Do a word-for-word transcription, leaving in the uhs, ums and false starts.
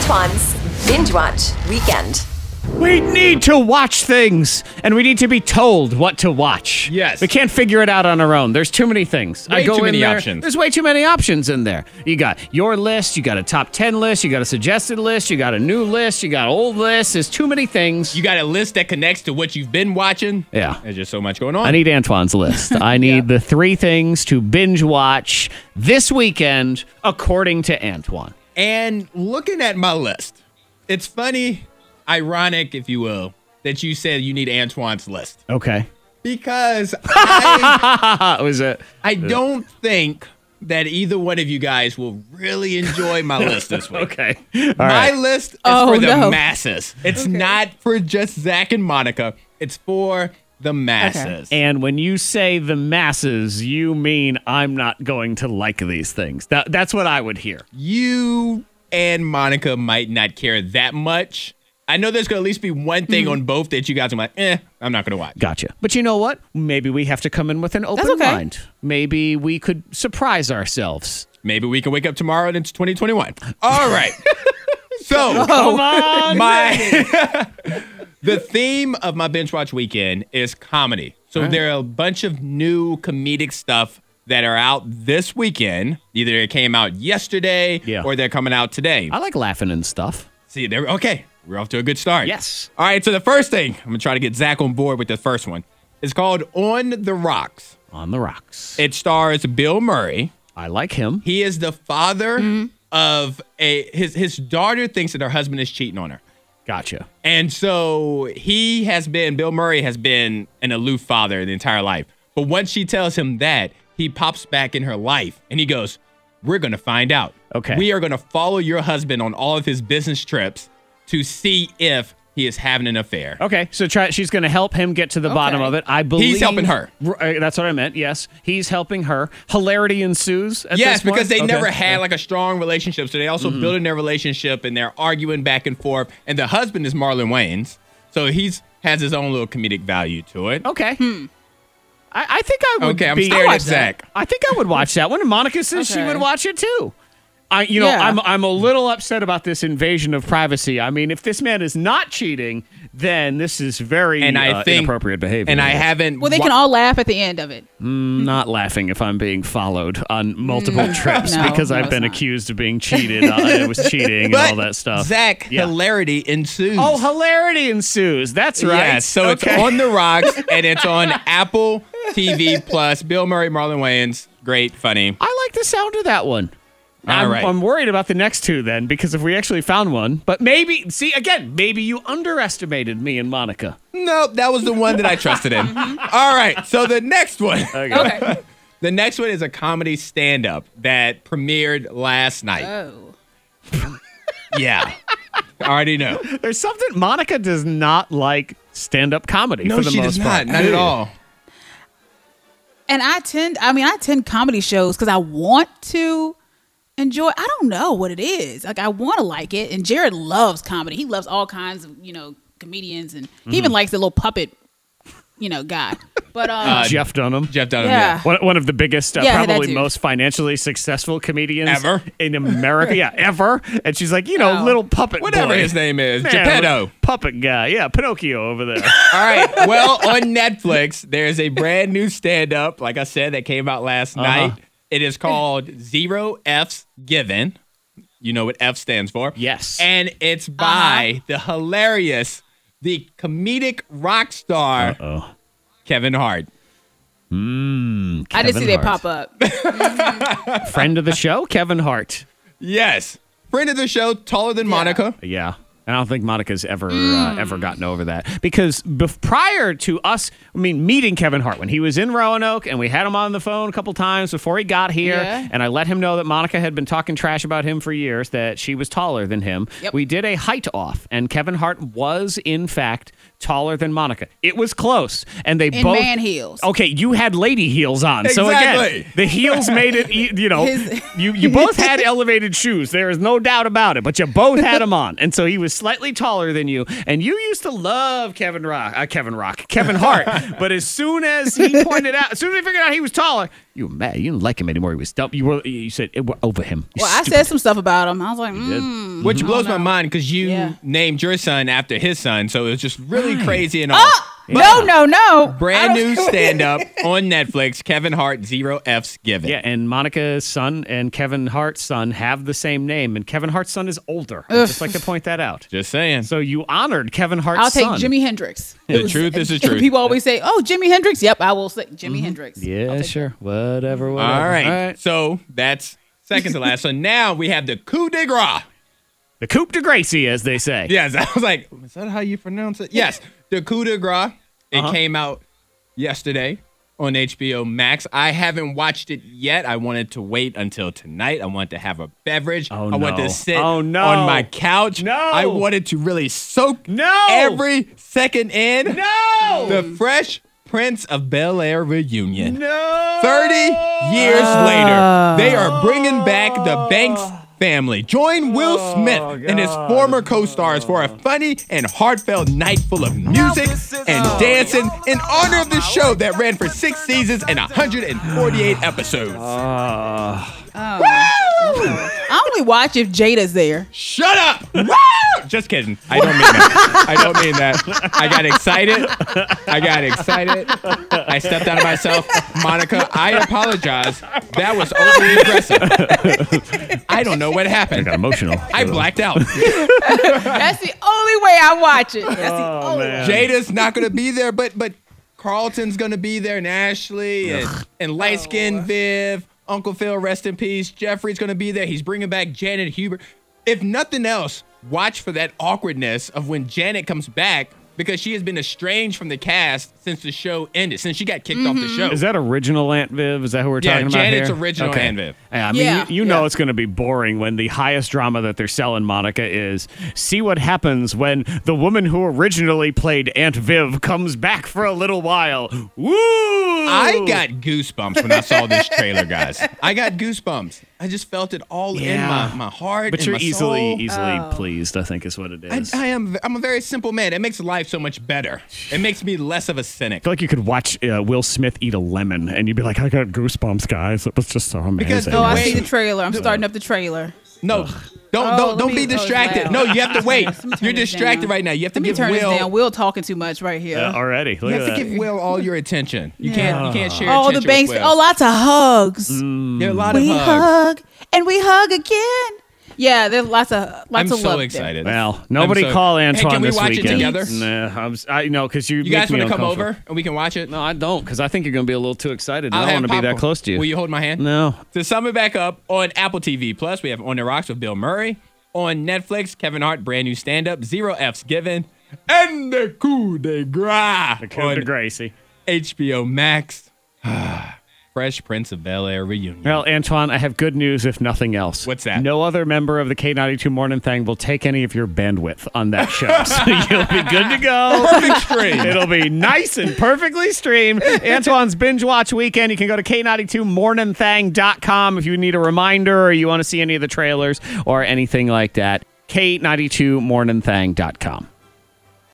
Antoine's Binge Watch Weekend. We need to watch things, and we need to be told what to watch. Yes. We can't figure it out on our own. There's too many things. Way I go too in many there, options. There's way too many options in there. You got your list, you got a top ten list, you got a suggested list, you got a new list, you got old list. There's too many things. You got a list that connects to what you've been watching. Yeah. There's just so much going on. I need Antoine's list. I need the three things to binge watch this weekend, according to Antoine. And looking at my list, it's funny, ironic, if you will, that you said you need Antoine's list. Okay. Because I, Was it? I don't think that either one of you guys will really enjoy my list this week. Okay. All My right. list is Oh, for the no. masses. It's not for just Zach and Monica. It's for the masses. And when you say the masses, you mean I'm not going to like these things. That, that's what I would hear. You and Monica might not care that much. I know there's going to at least be one thing on both that you guys are like, eh, I'm not going to watch. Gotcha. But you know what? Maybe we have to come in with an open okay. mind. Maybe we could surprise ourselves. Maybe we can wake up tomorrow and it's twenty twenty-one. All right. So, Come on. my the theme of my binge watch weekend is comedy. So there are a bunch of new comedic stuff that are out this weekend. Either it came out yesterday Yeah. or they're coming out today. I like laughing and stuff. See, there. Okay, we're off to a good start. Yes. All right, so the first thing, I'm going to try to get Zach on board with the first one. It's called On the Rocks. On the rocks. It stars Bill Murray. I like him. He is the father of a, his, his daughter thinks that her husband is cheating on her. Gotcha. And so he has been, Bill Murray has been an aloof father the entire life. But once she tells him that, he pops back in her life and he goes, we're going to find out. Okay. We are going to follow your husband on all of his business trips to see if he is having an affair. Okay, so try, she's going to help him get to the bottom of it. I believe He's helping her. R- That's what I meant. Yes, he's helping her. Hilarity ensues. At Yes, this point? because they Okay. never had like a strong relationship. So they also Mm-hmm. building their relationship and they're arguing back and forth. And the husband is Marlon Wayans. So he's has his own little comedic value to it. Okay. I, I think I would Okay, I'm be. staring I at watch that. Zach. I think I would watch that one. And Monica says she Okay. would watch it too. I, you know, Yeah. I'm I'm a little upset about this invasion of privacy. I mean, if this man is not cheating, then this is very And I uh, think inappropriate behavior. And I haven't. Well, they wa- can all laugh at the end of it. I'm not laughing if I'm being followed on multiple trips No, because no, I've it's been not. accused of being cheated. uh, I was cheating and But all that stuff. Zach, Yeah. hilarity ensues. Oh, hilarity ensues. That's right. Yes, so Okay. it's on the rocks and it's on Apple T V Plus. Bill Murray, Marlon Wayans, great, funny. I like the sound of that one. I'm, right. I'm worried about the next two then, because if we actually found one, but maybe, see, again, maybe you underestimated me and Monica. Nope, that was the one that I trusted in. All right, so the next one. Okay. The next one is a comedy stand-up that premiered last night. Oh. Yeah, I already know. There's something, Monica does not like stand-up comedy No, for the she most does part. not. Not at all. And I tend, I mean, I attend comedy shows because I want to enjoy. I don't know what it is. Like, I want to like it. And Jared loves comedy. He loves all kinds of, you know, comedians. And he even likes the little puppet, you know, guy. But, um, Uh, Jeff Dunham. Jeff Dunham. Yeah. One, one of the biggest, uh, Yeah, that probably dude. most financially successful comedians Ever. in America. Yeah, ever. And she's like, you know, Wow. little puppet Whatever boy. his name is, Man, Geppetto. Puppet guy. Yeah, Pinocchio over there. All right. Well, on Netflix, there's a brand new stand-up, like I said, that came out last Uh-huh. night. It is called Zero F's Given. You know what F stands for. Yes. And it's by the hilarious, the comedic rock star, Uh-oh. Kevin Hart. Mm, I did Kevin see that Hart. pop up. Friend of the show, Kevin Hart. Yes. Friend of the show, taller than Monica. Yeah. I don't think Monica's ever uh, ever gotten over that, because bef- prior to us, I mean, meeting Kevin Hart when he was in Roanoke, and we had him on the phone a couple times before he got here, Yeah. and I let him know that Monica had been talking trash about him for years, that she was taller than him. Yep. We did a height off, and Kevin Hart was in fact taller than Monica. It was close, and they In both man heels. Okay, you had lady heels on, so Exactly. again, the heels made it. e- You know, His- you you both had elevated shoes. There is no doubt about it, but you both had them on, and so he was is slightly taller than you, and you used to love Kevin Rock, uh, Kevin Rock, Kevin Hart. But as soon as he pointed out, as soon as he figured out he was taller, you were mad. You didn't like him anymore. He was dumb. You were. You said it were over him. You Well, I stupid. said some stuff about him. I was like, mm. Which blows my mind because you Yeah. named your son after his son, so it was just really crazy and all. Oh! No, no, no. Brand I new don't- stand up on Netflix. Kevin Hart, Zero F's Given. Yeah, and Monica's son and Kevin Hart's son have the same name, and Kevin Hart's son is older. I'd just like to point that out. Just saying. So you honored Kevin Hart's I'll take son. Jimi Hendrix. The It was- truth is the truth. People always say, "Oh, Jimi Hendrix." Yep, I will say Jimi Hendrix. I'll Yeah, take sure. Whatever, whatever. All right. All right. So that's second to last. So now we have the coup de grace. The coup de Gracie, as they say. Yes, I was like, is that how you pronounce it? Yes, the coup de grace. It Uh-huh. came out yesterday on H B O Max. I haven't watched it yet. I wanted to wait until tonight. I wanted to have a beverage. Oh, I wanted no. to sit Oh, no. on my couch. No. I wanted to really soak No. every second in. No! The Fresh Prince of Bel-Air reunion. No! thirty years later, they are bringing back the Banks family. Join Will Smith and his former co-stars for a funny and heartfelt night full of music and dancing in honor of the show that ran for six seasons and one hundred forty-eight episodes. I only watch if Jada's there. Shut up! Woo! Just kidding. I don't mean that. I don't mean that. I got excited. I got excited. I stepped out of myself. Monica, I apologize. That was overly aggressive. I don't know what I happened. got emotional. I blacked out. That's the only way I watch it. That's the Oh, only man. Jada's not going to be there, but but Carlton's going to be there, and Ashley, and, and light skinned Viv. Uncle Phil, rest in peace. Jeffrey's going to be there. He's bringing back Janet Hubert. If nothing else, watch for that awkwardness of when Janet comes back because she has been estranged from the cast since the show ended, since she got kicked off the show. Is that original Aunt Viv? Is that who we're Yeah, talking about Janet's here? original okay. Aunt Viv. Yeah, I mean, Yeah, you, you know yeah. it's going to be boring when the highest drama that they're selling, Monica, is see what happens when the woman who originally played Aunt Viv comes back for a little while. Woo! I got goosebumps when I saw this trailer, guys. I got goosebumps. I just felt it all in Yeah. my, my heart But and you're my easily, soul. easily pleased, I think is what it I, is. I am. I'm a very simple man. It makes life so much better. It makes me less of a cynic. I feel like you could watch uh, Will Smith eat a lemon and you'd be like, I got goosebumps, guys. It was just so amazing. Because the Oh, I way- see the trailer. I'm starting up the trailer. No, don't Oh, don't let don't me- be oh, it's distracted. loud. No, you have to wait. Let me turn You're this distracted down. right now. You have to Let me give turn this Will. down. Will talking too much right here. Uh, already. Look You at have to that. give Will all your attention. You can't. You can't share. oh, the attention Banks. with Oh, Will. lots of hugs. There are a lot We of hugs. hug and we hug again. Yeah, there's lots of lots I'm of so love there. excited. Well, nobody I'm so- call Hey, Antoine can we this watch weekend. it together? Nah, I'm, s- I know because you. You guys want to come over and we can watch it? No, I don't, because I think you're going to be a little too excited. I'll I don't have want to be that popcorn. close to you. Will you hold my hand? No. To sum it back up, on Apple T V Plus, we have On the Rocks with Bill Murray. On Netflix, Kevin Hart, brand new stand-up, Zero F's Given, and the coup de grace The coup on de Gracie. H B O Max. Fresh Prince of Bel-Air reunion. Well, Antoine, I have good news, if nothing else. What's that? No other member of the K ninety-two Morning Thing will take any of your bandwidth on that show. So you'll be good to go. Perfect stream. It'll be nice and perfectly streamed. Antoine's Binge Watch Weekend. You can go to K ninety-two morning thang dot com if you need a reminder or you want to see any of the trailers or anything like that. K ninety-two morning thang dot com.